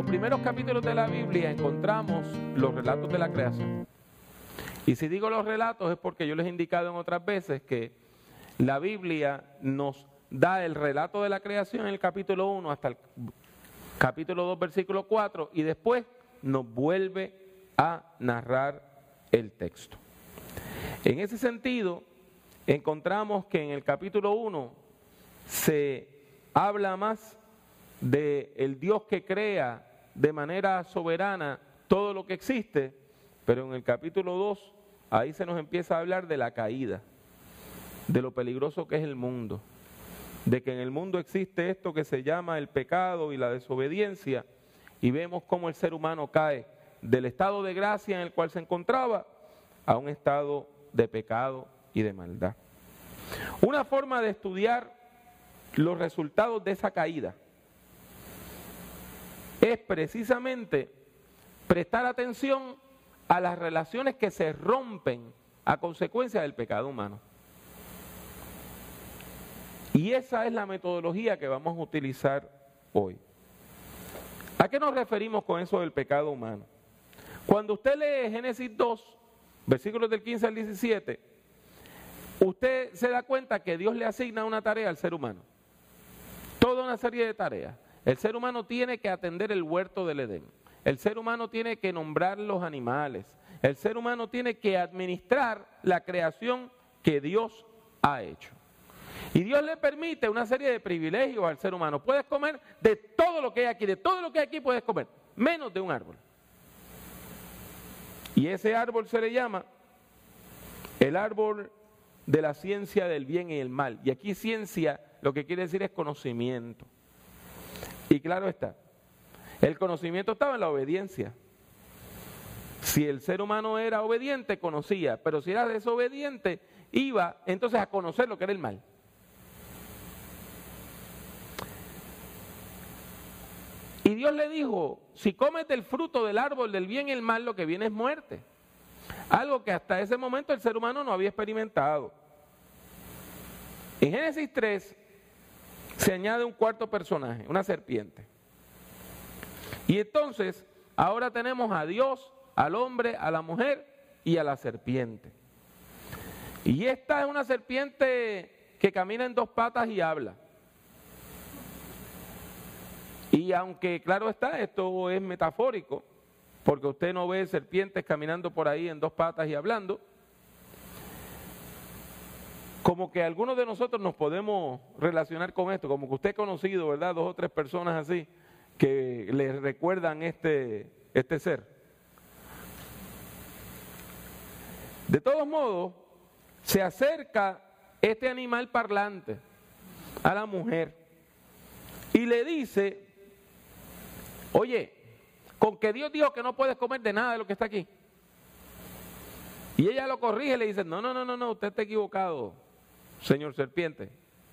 primeros capítulos de la Biblia encontramos los relatos de la creación. Y si digo los relatos es porque yo les he indicado en otras veces que la Biblia nos da el relato de la creación en el capítulo 1 hasta el capítulo 2, versículo 4, y después nos vuelve a narrar el texto. En ese sentido, encontramos que en el capítulo 1 se habla más del Dios que crea de manera soberana todo lo que existe, pero en el capítulo 2, ahí se nos empieza a hablar de la caída, de lo peligroso que es el mundo, de que en el mundo existe esto que se llama el pecado y la desobediencia, y vemos cómo el ser humano cae del estado de gracia en el cual se encontraba a un estado de pecado y de maldad. Una forma de estudiar los resultados de esa caída es precisamente prestar atención a las relaciones que se rompen a consecuencia del pecado humano. Y esa es la metodología que vamos a utilizar hoy. ¿A qué nos referimos con eso del pecado humano? Cuando usted lee Génesis 2, versículos del 15 al 17, usted se da cuenta que Dios le asigna una tarea al ser humano. Toda una serie de tareas. El ser humano tiene que atender el huerto del Edén. El ser humano tiene que nombrar los animales. El ser humano tiene que administrar la creación que Dios ha hecho. Y Dios le permite una serie de privilegios al ser humano. Puedes comer de todo lo que hay aquí, de todo lo que hay aquí puedes comer, menos de un árbol. Y ese árbol se le llama el árbol de la ciencia del bien y el mal. Y aquí ciencia lo que quiere decir es conocimiento. Y claro está, el conocimiento estaba en la obediencia. Si el ser humano era obediente, conocía, pero si era desobediente, iba entonces a conocer lo que era el mal. Y Dios le dijo, si comes del fruto del árbol del bien y el mal, lo que viene es muerte. Algo que hasta ese momento el ser humano no había experimentado. En Génesis 3 se añade un cuarto personaje, una serpiente. Y entonces, ahora tenemos a Dios, al hombre, a la mujer y a la serpiente. Y esta es una serpiente que camina en dos patas y habla. Y aunque claro está, esto es metafórico, porque usted no ve serpientes caminando por ahí en dos patas y hablando, como que algunos de nosotros nos podemos relacionar con esto, como que usted ha conocido, ¿verdad?, 2 o 3 personas así que le recuerdan este ser. De todos modos, se acerca este animal parlante a la mujer y le dice, oye, con que Dios dijo que no puedes comer de nada de lo que está aquí. Y ella lo corrige y le dice, no, usted está equivocado, señor serpiente.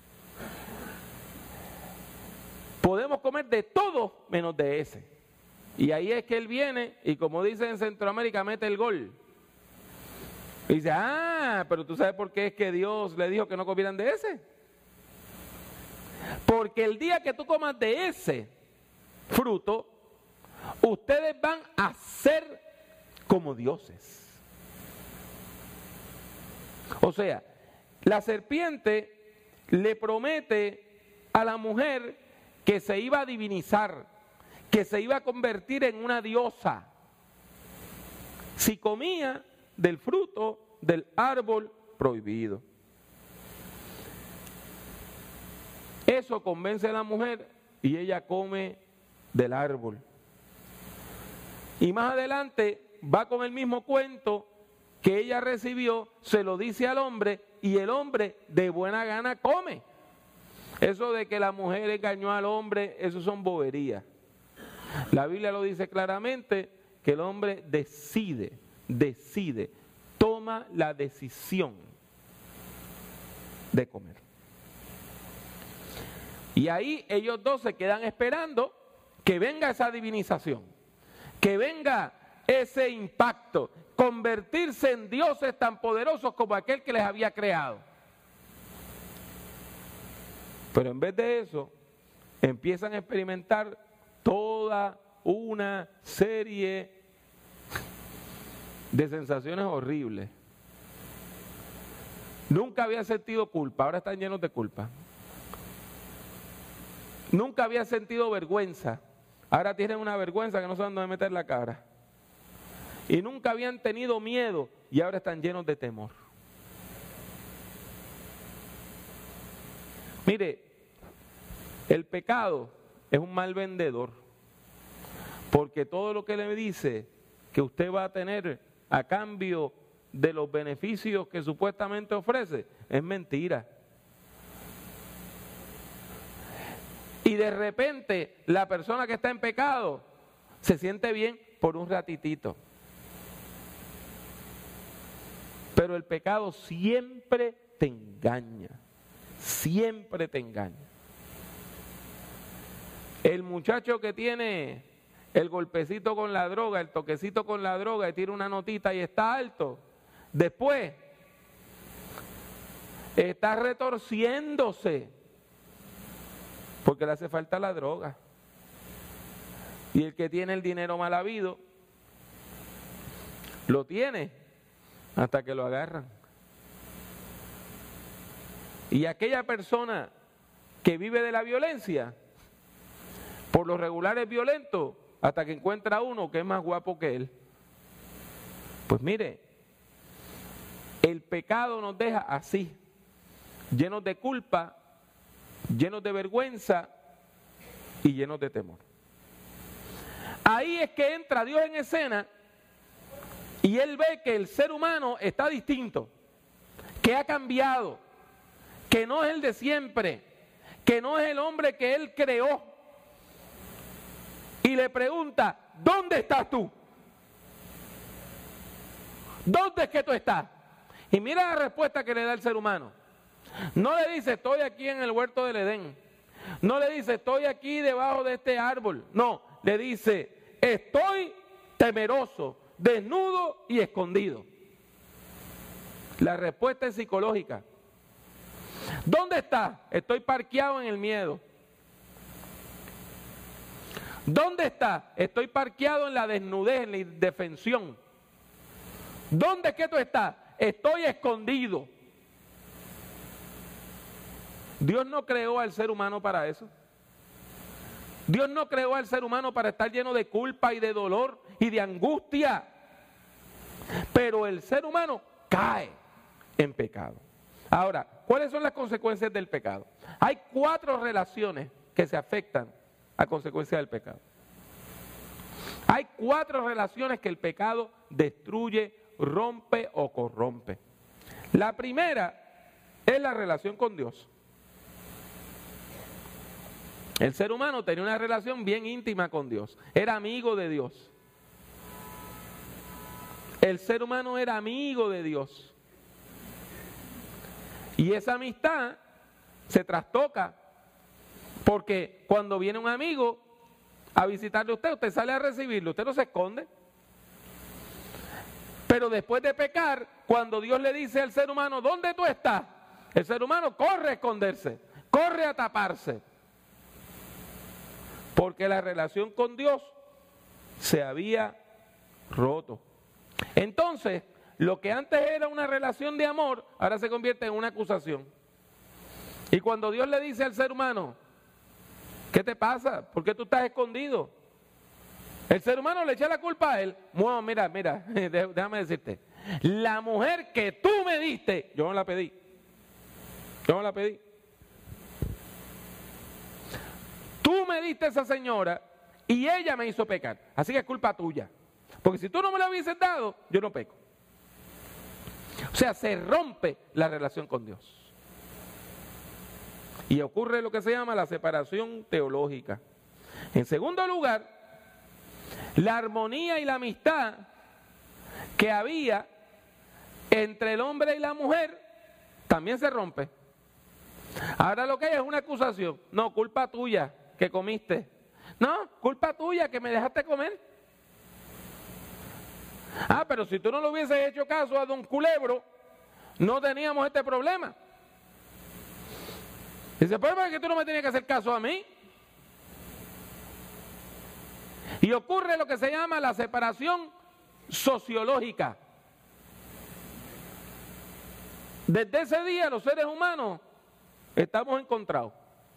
Podemos comer de todo menos de ese. Y ahí es que él viene y como dicen en Centroamérica, mete el gol. Y dice, pero tú sabes por qué es que Dios le dijo que no comieran de ese. Porque el día que tú comas de ese fruto, ustedes van a ser como dioses. O sea, la serpiente le promete a la mujer que se iba a divinizar, que se iba a convertir en una diosa si comía del fruto del árbol prohibido. Eso convence a la mujer y ella come del árbol. Y más adelante va con el mismo cuento que ella recibió, se lo dice al hombre y el hombre de buena gana come. Eso de que la mujer engañó al hombre, eso son boberías. La Biblia lo dice claramente que el hombre decide, toma la decisión de comer. Y ahí ellos dos se quedan esperando que venga esa divinización, que venga ese impacto, convertirse en dioses tan poderosos como aquel que les había creado. Pero en vez de eso, empiezan a experimentar toda una serie de sensaciones horribles. Nunca había sentido culpa, ahora están llenos de culpa. Nunca había sentido vergüenza, ahora tienen una vergüenza que no saben dónde meter la cara. Y nunca habían tenido miedo y ahora están llenos de temor. Mire, el pecado es un mal vendedor, porque todo lo que le dice que usted va a tener a cambio de los beneficios que supuestamente ofrece es mentira. Y de repente la persona que está en pecado se siente bien por un ratitito. Pero el pecado siempre te engaña, siempre te engaña. El muchacho que tiene el golpecito con la droga, el toquecito con la droga y tira una notita y está alto, después está retorciéndose porque le hace falta la droga. Y el que tiene el dinero mal habido, lo tiene hasta que lo agarran. Y aquella persona que vive de la violencia, por lo regular es violento hasta que encuentra uno que es más guapo que él. Pues mire, el pecado nos deja así, llenos de culpa, llenos de vergüenza y llenos de temor. Ahí es que entra Dios en escena y Él ve que el ser humano está distinto, que ha cambiado, que no es el de siempre, que no es el hombre que Él creó. Y le pregunta, ¿dónde estás tú? ¿Dónde es que tú estás? Y mira la respuesta que le da el ser humano. No le dice, estoy aquí en el huerto del Edén. No le dice, estoy aquí debajo de este árbol. No, le dice, estoy temeroso, desnudo y escondido. La respuesta es psicológica. ¿Dónde estás? Estoy parqueado en el miedo. ¿Dónde estás? Estoy parqueado en la desnudez, en la indefensión. ¿Dónde es que tú estás? Estoy escondido. Dios no creó al ser humano para eso. Dios no creó al ser humano para estar lleno de culpa y de dolor y de angustia. Pero el ser humano cae en pecado. Ahora, ¿cuáles son las consecuencias del pecado? Hay 4 relaciones que se afectan a consecuencia del pecado. Hay 4 relaciones que el pecado destruye, rompe o corrompe. La primera es la relación con Dios. El ser humano tenía una relación bien íntima con Dios, era amigo de Dios. El ser humano era amigo de Dios. Y esa amistad se trastoca, porque cuando viene un amigo a visitarle a usted, usted sale a recibirlo, usted no se esconde. Pero después de pecar, cuando Dios le dice al ser humano, ¿dónde tú estás? El ser humano corre a esconderse, corre a taparse. Porque la relación con Dios se había roto. Entonces, lo que antes era una relación de amor, ahora se convierte en una acusación. Y cuando Dios le dice al ser humano, ¿qué te pasa? ¿Por qué tú estás escondido? El ser humano le echa la culpa a él. Bueno, mira, déjame decirte. La mujer que tú me diste, yo no la pedí. Yo no la pedí. Tú me diste a esa señora y ella me hizo pecar. Así que es culpa tuya. Porque si tú no me la hubieses dado, yo no peco. O sea, se rompe la relación con Dios. Y ocurre lo que se llama la separación teológica. En segundo lugar, la armonía y la amistad que había entre el hombre y la mujer también se rompe. Ahora lo que hay es una acusación. No, culpa tuya que comiste. No, culpa tuya que me dejaste comer. Ah, pero si tú no le hubieses hecho caso a don Culebro, no teníamos este problema. Dice, pues, ¿por qué tú no me tenías que hacer caso a mí? Y ocurre lo que se llama la separación sociológica. Desde ese día los seres humanos estamos encontrados.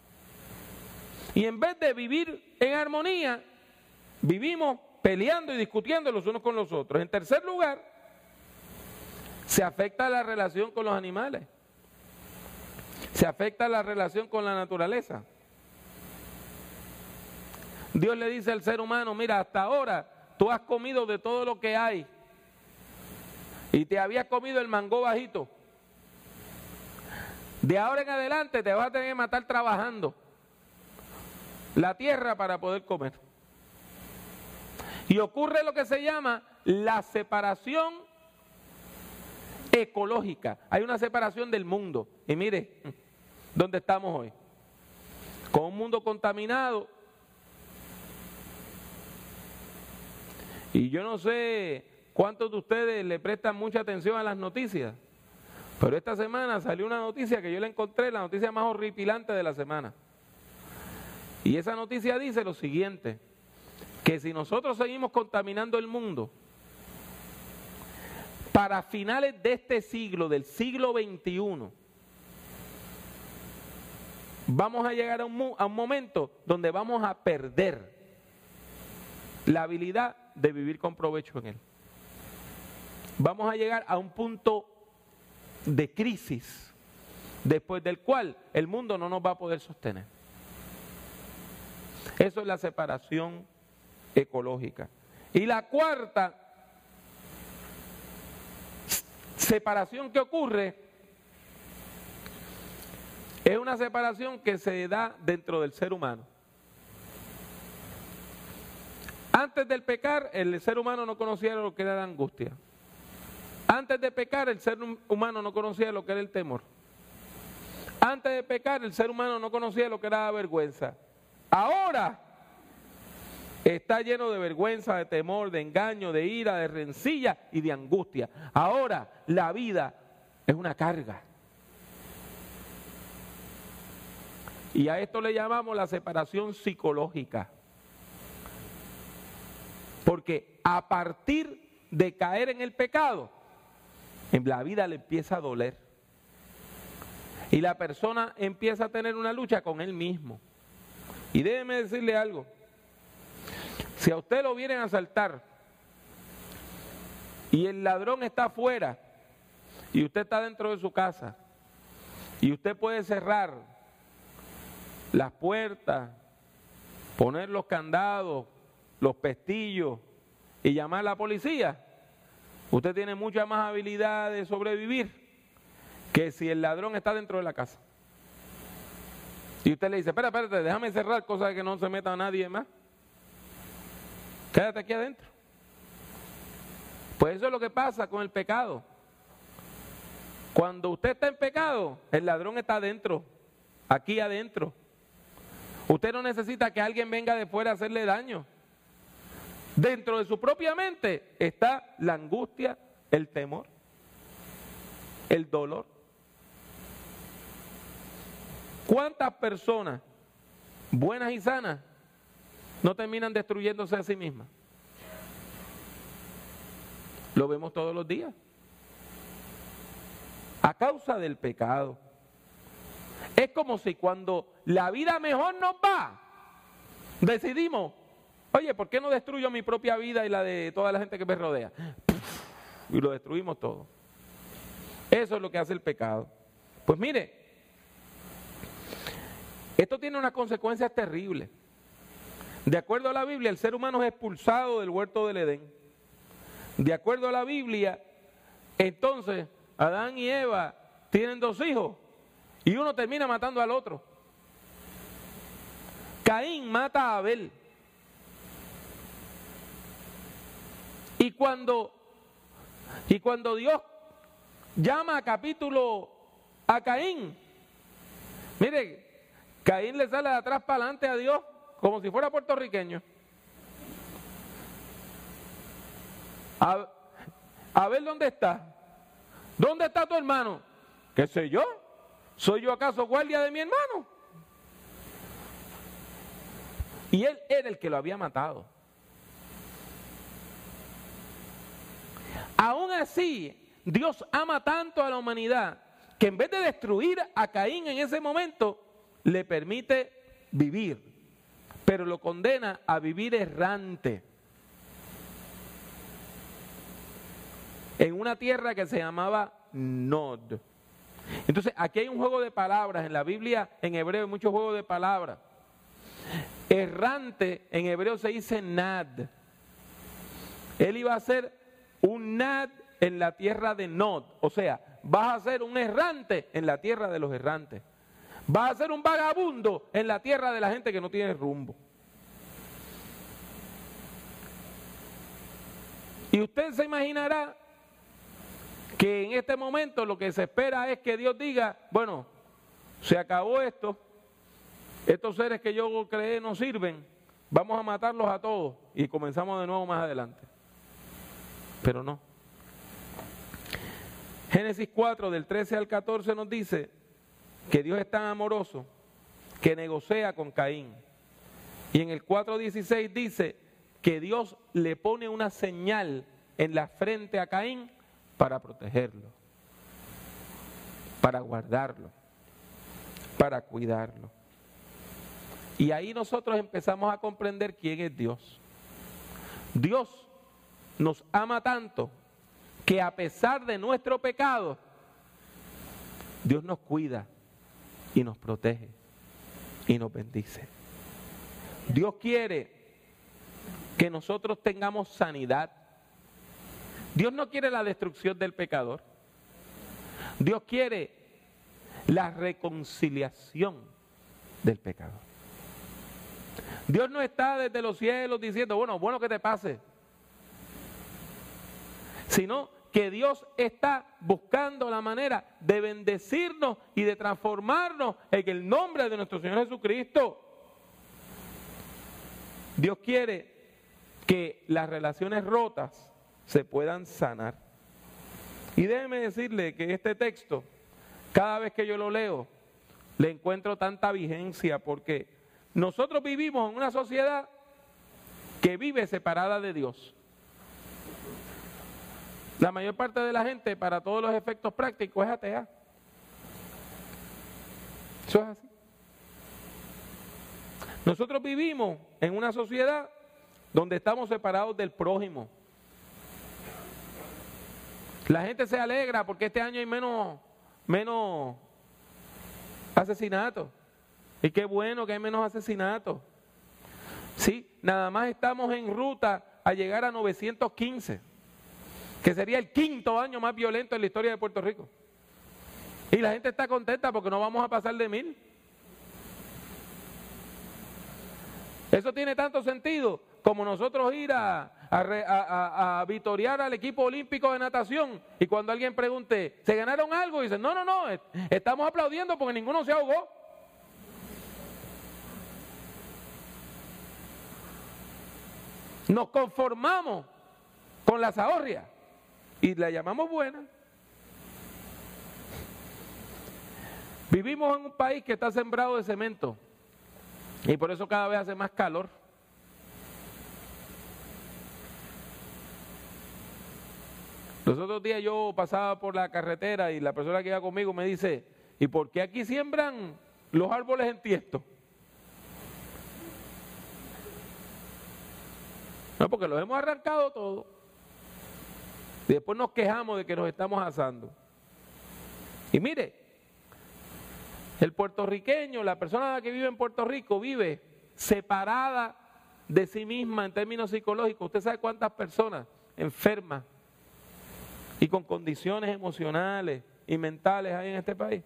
Y en vez de vivir en armonía, vivimos peleando y discutiendo los unos con los otros. En tercer lugar, se afecta la relación con los animales. Se afecta la relación con la naturaleza. Dios le dice al ser humano, mira, hasta ahora tú has comido de todo lo que hay y te habías comido el mango bajito. De ahora en adelante te vas a tener que matar trabajando la tierra para poder comer. Y ocurre lo que se llama la separación ecológica. Hay una separación del mundo. Y mire, ¿dónde estamos hoy? Con un mundo contaminado. Y yo no sé cuántos de ustedes le prestan mucha atención a las noticias, pero esta semana salió una noticia que yo la encontré, la noticia más horripilante de la semana. Y esa noticia dice lo siguiente, que si nosotros seguimos contaminando el mundo, para finales de este siglo, del siglo XXI, vamos a llegar a un momento donde vamos a perder la habilidad de vivir con provecho en él. Vamos a llegar a un punto de crisis, después del cual el mundo no nos va a poder sostener. Eso es la separación ecológica. Y la cuarta separación que ocurre es una separación que se da dentro del ser humano. Antes del pecar, el ser humano no conocía lo que era la angustia. Antes de pecar, el ser humano no conocía lo que era el temor. Antes de pecar, el ser humano no conocía lo que era la vergüenza. Ahora está lleno de vergüenza, de temor, de engaño, de ira, de rencilla y de angustia. Ahora la vida es una carga. Y a esto le llamamos la separación psicológica. Porque a partir de caer en el pecado, en la vida le empieza a doler. Y la persona empieza a tener una lucha con él mismo. Y déjeme decirle algo. Si a usted lo vienen a asaltar y el ladrón está afuera y usted está dentro de su casa y usted puede cerrar las puertas, poner los candados, los pestillos y llamar a la policía, usted tiene mucha más habilidad de sobrevivir que si el ladrón está dentro de la casa. Y usted le dice, espérate, déjame cerrar, cosa de que no se meta nadie más. Quédate aquí adentro. Pues eso es lo que pasa con el pecado. Cuando usted está en pecado, el ladrón está adentro, aquí adentro. Usted no necesita que alguien venga de fuera a hacerle daño. Dentro de su propia mente está la angustia, el temor, el dolor. ¿Cuántas personas buenas y sanas no terminan destruyéndose a sí mismas? Lo vemos todos los días. A causa del pecado. Es como si cuando la vida mejor nos va, decidimos, oye, ¿por qué no destruyo mi propia vida y la de toda la gente que me rodea? Y lo destruimos todo. Eso es lo que hace el pecado. Pues mire, esto tiene unas consecuencias terribles. De acuerdo a la Biblia, el ser humano es expulsado del huerto del Edén. De acuerdo a la Biblia, entonces Adán y Eva tienen 2 hijos y uno termina matando al otro. Caín mata a Abel. Y cuando Dios llama a capítulo a Caín, mire, Caín le sale de atrás para adelante a Dios como si fuera puertorriqueño. Abel, ¿dónde está? ¿Dónde está tu hermano? ¿Qué sé yo? ¿Soy yo acaso guardia de mi hermano? Y él era el que lo había matado. aún así, Dios ama tanto a la humanidad que en vez de destruir a Caín en ese momento, le permite vivir, pero lo condena a vivir errante en una tierra que se llamaba Nod. Entonces, aquí hay un juego de palabras. En la Biblia, en hebreo, hay muchos juegos de palabras. Errante, en hebreo se dice Nad. Él iba a ser un Nad en la tierra de Nod. O sea, vas a ser un errante en la tierra de los errantes. Vas a ser un vagabundo en la tierra de la gente que no tiene rumbo. Y usted se imaginará que en este momento lo que se espera es que Dios diga, bueno, se acabó esto, estos seres que yo creé no sirven, vamos a matarlos a todos y comenzamos de nuevo más adelante. Pero no. Génesis 4 del 13 al 14 nos dice que Dios es tan amoroso que negocia con Caín. Y en el 4:16 dice que Dios le pone una señal en la frente a Caín para protegerlo, para guardarlo, para cuidarlo. Y ahí nosotros empezamos a comprender quién es Dios. Dios nos ama tanto que a pesar de nuestro pecado, Dios nos cuida y nos protege y nos bendice. Dios quiere que nosotros tengamos sanidad. Dios no quiere la destrucción del pecador. Dios quiere la reconciliación del pecador. Dios no está desde los cielos diciendo, bueno que te pase. Sino que Dios está buscando la manera de bendecirnos y de transformarnos en el nombre de nuestro Señor Jesucristo. Dios quiere que las relaciones rotas se puedan sanar. Y déjeme decirle que este texto, cada vez que yo lo leo, le encuentro tanta vigencia porque nosotros vivimos en una sociedad que vive separada de Dios. La mayor parte de la gente, para todos los efectos prácticos, es atea. Eso es así. Nosotros vivimos en una sociedad donde estamos separados del prójimo. La gente se alegra porque este año hay menos asesinatos. Y qué bueno que hay menos asesinatos. Sí, nada más estamos en ruta a llegar a 915, que sería el 5º año más violento en la historia de Puerto Rico. Y la gente está contenta porque no vamos a pasar de 1000. Eso tiene tanto sentido como nosotros ir a vitorear al equipo olímpico de natación y cuando alguien pregunte, ¿se ganaron algo? Y dicen, no, estamos aplaudiendo porque ninguno se ahogó. Nos conformamos con la zahorria y la llamamos buena. Vivimos en un país que está sembrado de cemento y por eso cada vez hace más calor. Los otros días yo pasaba por la carretera y la persona que iba conmigo me dice, ¿y por qué aquí siembran los árboles en Tiesto? No, porque los hemos arrancado todos. Y después nos quejamos de que nos estamos asando. Y mire, el puertorriqueño, la persona que vive en Puerto Rico, vive separada de sí misma en términos psicológicos. ¿Usted sabe cuántas personas enfermas y con condiciones emocionales y mentales hay en este país?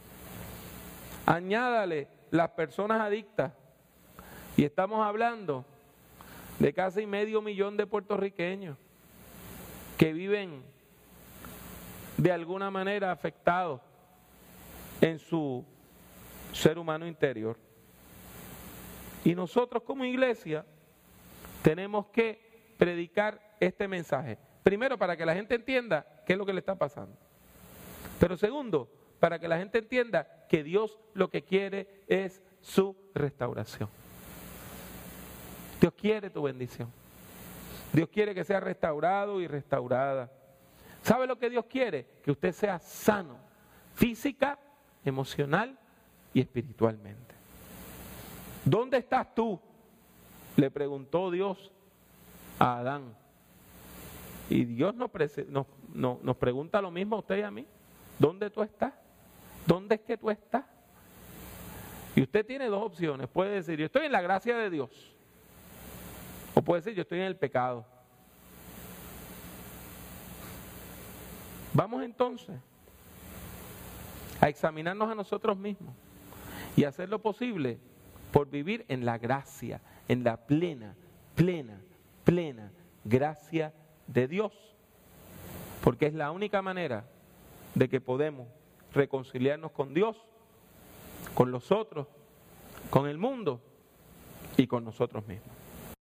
Añádale las personas adictas y estamos hablando de casi 500,000 de puertorriqueños que viven de alguna manera afectados en su ser humano interior. Y nosotros como iglesia tenemos que predicar este mensaje. Primero, para que la gente entienda qué es lo que le está pasando. Pero segundo, para que la gente entienda que Dios lo que quiere es su restauración. Dios quiere tu bendición. Dios quiere que seas restaurado y restaurada. ¿Sabe lo que Dios quiere? Que usted sea sano, física, emocional y espiritualmente. ¿Dónde estás tú?, le preguntó Dios a Adán. Y Dios nos pregunta lo mismo a usted y a mí. ¿Dónde tú estás? ¿Dónde es que tú estás? Y usted tiene dos opciones. Puede decir, yo estoy en la gracia de Dios. O puede decir, yo estoy en el pecado. Vamos entonces a examinarnos a nosotros mismos y hacer lo posible por vivir en la gracia, en la plena gracia de Dios. Porque es la única manera de que podemos reconciliarnos con Dios, con los otros, con el mundo y con nosotros mismos.